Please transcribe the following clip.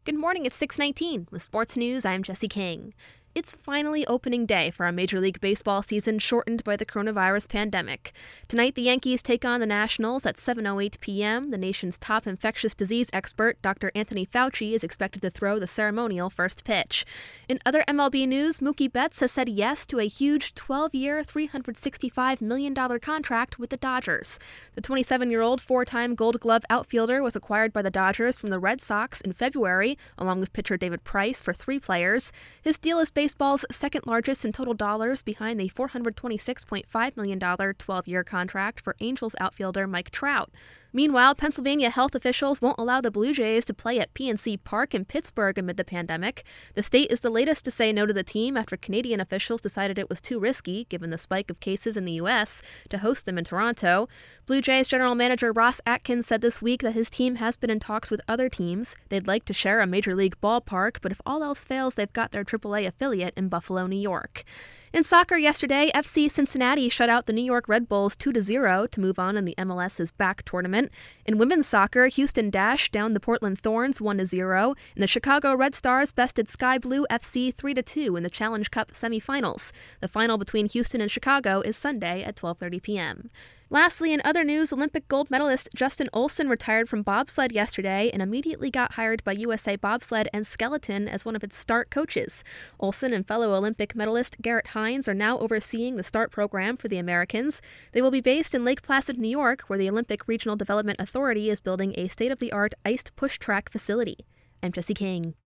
Good morning, it's 6:19. With sports news, I'm Jesse King. It's finally opening day for our Major League Baseball season shortened by the coronavirus pandemic. Tonight, the Yankees take on the Nationals at 7:08 p.m. The nation's top infectious disease expert, Dr. Anthony Fauci, is expected to throw the ceremonial first pitch. In other MLB news, Mookie Betts has said yes to a huge 12-year, $365 million contract with the Dodgers. The 27-year-old four-time Gold Glove outfielder was acquired by the Dodgers from the Red Sox in February, along with pitcher David Price, for 3 players. His deal is baseball's second largest in total dollars, behind the $426.5 million 12-year contract for Angels outfielder Mike Trout. Meanwhile, Pennsylvania health officials won't allow the Blue Jays to play at PNC Park in Pittsburgh amid the pandemic. The state is the latest to say no to the team after Canadian officials decided it was too risky, given the spike of cases in the U.S., to host them in Toronto. Blue Jays general manager Ross Atkins said this week that his team has been in talks with other teams. They'd like to share a major league ballpark, but if all else fails, they've got their AAA affiliate in Buffalo, New York. In soccer yesterday, FC Cincinnati shut out the New York Red Bulls 2-0 to move on in the MLS's back tournament. In women's soccer, Houston Dash downed the Portland Thorns 1-0, and the Chicago Red Stars bested Sky Blue FC 3-2 in the Challenge Cup semifinals. The final between Houston and Chicago is Sunday at 12:30 p.m. Lastly, in other news, Olympic gold medalist Justin Olson retired from bobsled yesterday and immediately got hired by USA Bobsled and Skeleton as one of its start coaches. Olson and fellow Olympic medalist Garrett Hines are now overseeing the start program for the Americans. They will be based in Lake Placid, New York, where the Olympic Regional Development Authority is building a state-of-the-art iced push track facility. I'm Jesse King.